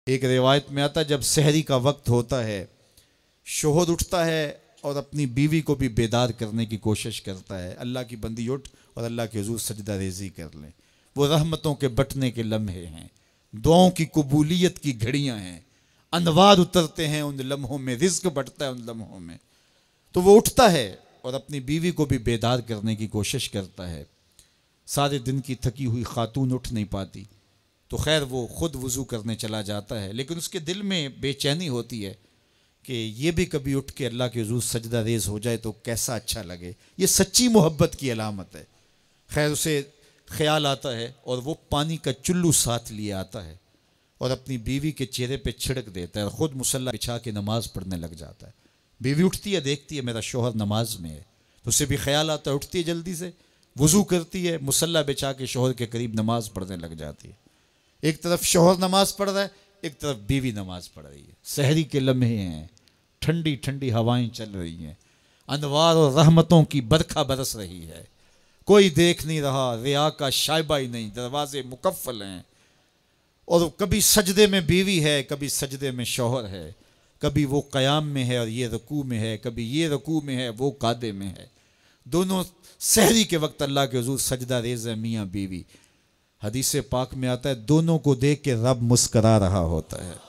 ایک روایت میں آتا ہے جب سحری کا وقت ہوتا ہے شوہر اٹھتا ہے اور اپنی بیوی کو بھی بیدار کرنے کی کوشش کرتا ہے، اللہ کی بندی اٹھ اور اللہ کے حضور سجدہ ریزی کر لیں۔ وہ رحمتوں کے بٹنے کے لمحے ہیں، دعاؤں کی قبولیت کی گھڑیاں ہیں، انوار اترتے ہیں ان لمحوں میں، رزق بٹتا ہے ان لمحوں میں۔ تو وہ اٹھتا ہے اور اپنی بیوی کو بھی بیدار کرنے کی کوشش کرتا ہے۔ سارے دن کی تھکی ہوئی خاتون اٹھ نہیں پاتی تو خیر وہ خود وضو کرنے چلا جاتا ہے، لیکن اس کے دل میں بے چینی ہوتی ہے کہ یہ بھی کبھی اٹھ کے اللہ کے حضور سجدہ ریز ہو جائے تو کیسا اچھا لگے۔ یہ سچی محبت کی علامت ہے۔ خیر اسے خیال آتا ہے اور وہ پانی کا چلو ساتھ لیے آتا ہے اور اپنی بیوی کے چہرے پہ چھڑک دیتا ہے اور خود مصلی بچھا کے نماز پڑھنے لگ جاتا ہے۔ بیوی اٹھتی ہے، دیکھتی ہے میرا شوہر نماز میں ہے، تو اسے بھی خیال آتا ہے، اٹھتی ہے جلدی سے، وضو کرتی ہے، مصلی بچھا کے شوہر کے قریب نماز پڑھنے لگ جاتی ہے۔ ایک طرف شوہر نماز پڑھ رہا ہے، ایک طرف بیوی نماز پڑھ رہی ہے۔ سحری کے لمحے ہیں، ٹھنڈی ٹھنڈی ہوائیں چل رہی ہیں، انوار اور رحمتوں کی برکھا برس رہی ہے، کوئی دیکھ نہیں رہا، ریا کا شائبہ ہی نہیں، دروازے مقفل ہیں، اور کبھی سجدے میں بیوی ہے، کبھی سجدے میں شوہر ہے، کبھی وہ قیام میں ہے اور یہ رکوع میں ہے، کبھی یہ رکوع میں ہے وہ قعدے میں ہے۔ دونوں سحری کے وقت اللہ کے حضور سجدہ ریز ہے، میاں بیوی۔ حدیث پاک میں آتا ہے دونوں کو دیکھ کے رب مسکرا رہا ہوتا ہے،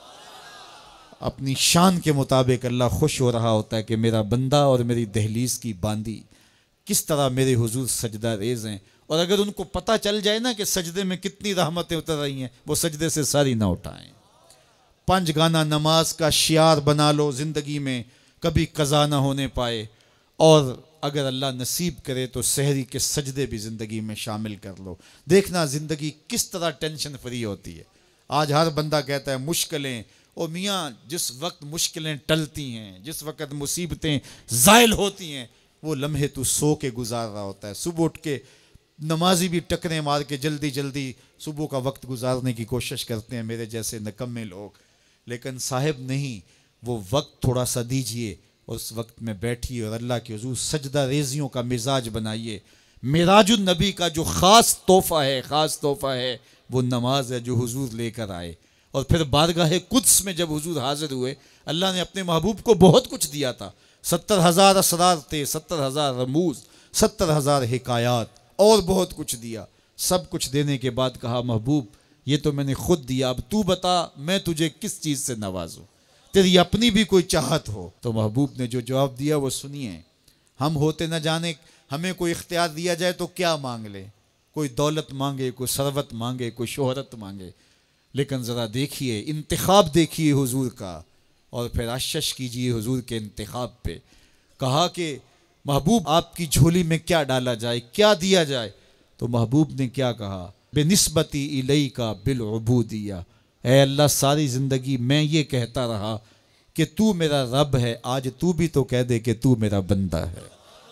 اپنی شان کے مطابق اللہ خوش ہو رہا ہوتا ہے کہ میرا بندہ اور میری دہلیز کی باندی کس طرح میرے حضور سجدہ ریز ہیں۔ اور اگر ان کو پتہ چل جائے نا کہ سجدے میں کتنی رحمتیں اتر رہی ہیں، وہ سجدے سے ساری نہ اٹھائیں۔ 5 گانا نماز کا شعار بنا لو زندگی میں، کبھی قضا نہ ہونے پائے، اور اگر اللہ نصیب کرے تو سحری کے سجدے بھی زندگی میں شامل کر لو۔ دیکھنا زندگی کس طرح ٹینشن فری ہوتی ہے۔ آج ہر بندہ کہتا ہے مشکلیں، اور میاں جس وقت مشکلیں ٹلتی ہیں، جس وقت مصیبتیں زائل ہوتی ہیں، وہ لمحے تو سو کے گزار رہا ہوتا ہے۔ صبح اٹھ کے نمازی بھی ٹکریں مار کے جلدی جلدی صبح کا وقت گزارنے کی کوشش کرتے ہیں میرے جیسے نکمے لوگ، لیکن صاحب نہیں، وہ وقت تھوڑا سا دیجئے، اس وقت میں بیٹھیے اور اللہ کے حضور سجدہ ریزیوں کا مزاج بنائیے۔ معراج النبی کا جو خاص تحفہ ہے وہ نماز ہے جو حضور لے کر آئے، اور پھر بارگاہ قدس میں جب حضور حاضر ہوئے، اللہ نے اپنے محبوب کو بہت کچھ دیا تھا۔ 70,000 اسرار تھے، 70,000 رموز، 70,000 حکایات، اور بہت کچھ دیا۔ سب کچھ دینے کے بعد کہا محبوب یہ تو میں نے خود دیا، اب تو بتا میں تجھے کس چیز سے نوازوں، تیری اپنی بھی کوئی چاہت ہو۔ تو محبوب نے جو جواب دیا وہ سنیے۔ ہم ہوتے نہ جانے ہمیں کوئی اختیار دیا جائے تو کیا مانگ لیں، کوئی دولت مانگے، کوئی ثروت مانگے، کوئی شہرت مانگے، لیکن ذرا دیکھیے انتخاب دیکھیے حضور کا، اور پھر اشش کیجیے حضور کے انتخاب پہ۔ کہا کہ محبوب آپ کی جھولی میں کیا ڈالا جائے، کیا دیا جائے؟ تو محبوب نے کیا کہا؟ بنسبتی الیک بالعبودیہ، اے اللہ ساری زندگی میں یہ کہتا رہا کہ تو میرا رب ہے، آج تو بھی تو کہہ دے کہ تو میرا بندہ ہے،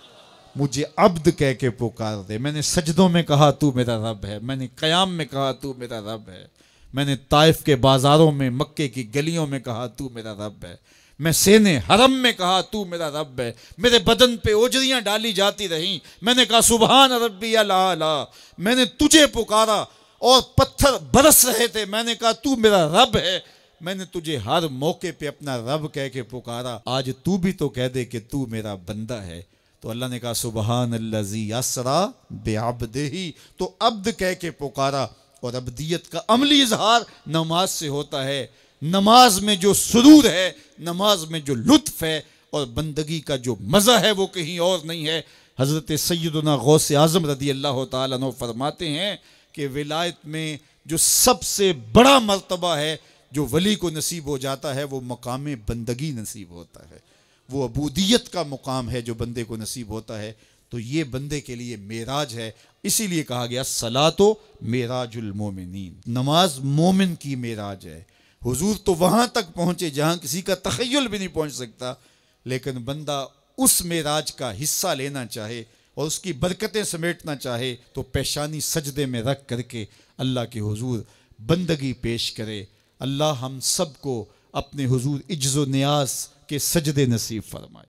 مجھے عبد کہہ کے پکار دے۔ میں نے سجدوں میں کہا تو میرا رب ہے، میں نے قیام میں کہا تو میرا رب ہے، میں نے طائف کے بازاروں میں، مکے کی گلیوں میں کہا تو میرا رب ہے، میں سینے حرم میں کہا تو میرا رب ہے، میرے بدن پہ اوجریاں ڈالی جاتی رہیں، میں نے کہا سبحان ربی الاعلی، میں نے تجھے پکارا اور پتھر برس رہے تھے، میں نے کہا تو میرا رب ہے، میں نے تجھے ہر موقع پہ اپنا رب کہہ کے پکارا، آج تو بھی تو کہہ دے کہ تو میرا بندہ ہے۔ تو اللہ نے کہا سبحان الذی اسری بعبدہ، تو عبد کہہ کے پکارا، اور عبدیت کا عملی اظہار نماز سے ہوتا ہے۔ نماز میں جو سرور ہے، نماز میں جو لطف ہے، اور بندگی کا جو مزہ ہے وہ کہیں اور نہیں ہے۔ حضرت سیدنا غوث اعظم رضی اللہ تعالیٰ عنہ فرماتے ہیں کہ ولایت میں جو سب سے بڑا مرتبہ ہے جو ولی کو نصیب ہو جاتا ہے، وہ مقام بندگی نصیب ہوتا ہے، وہ عبودیت کا مقام ہے جو بندے کو نصیب ہوتا ہے۔ تو یہ بندے کے لیے معراج ہے، اسی لیے کہا گیا الصلاۃ معراج المومنین، نماز مومن کی معراج ہے۔ حضور تو وہاں تک پہنچے جہاں کسی کا تخیل بھی نہیں پہنچ سکتا، لیکن بندہ اس معراج کا حصہ لینا چاہے اور اس کی برکتیں سمیٹنا چاہے تو پیشانی سجدے میں رکھ کر کے اللہ کے حضور بندگی پیش کرے۔ اللہ ہم سب کو اپنے حضور عجز و نیاز کے سجدے نصیب فرمائے۔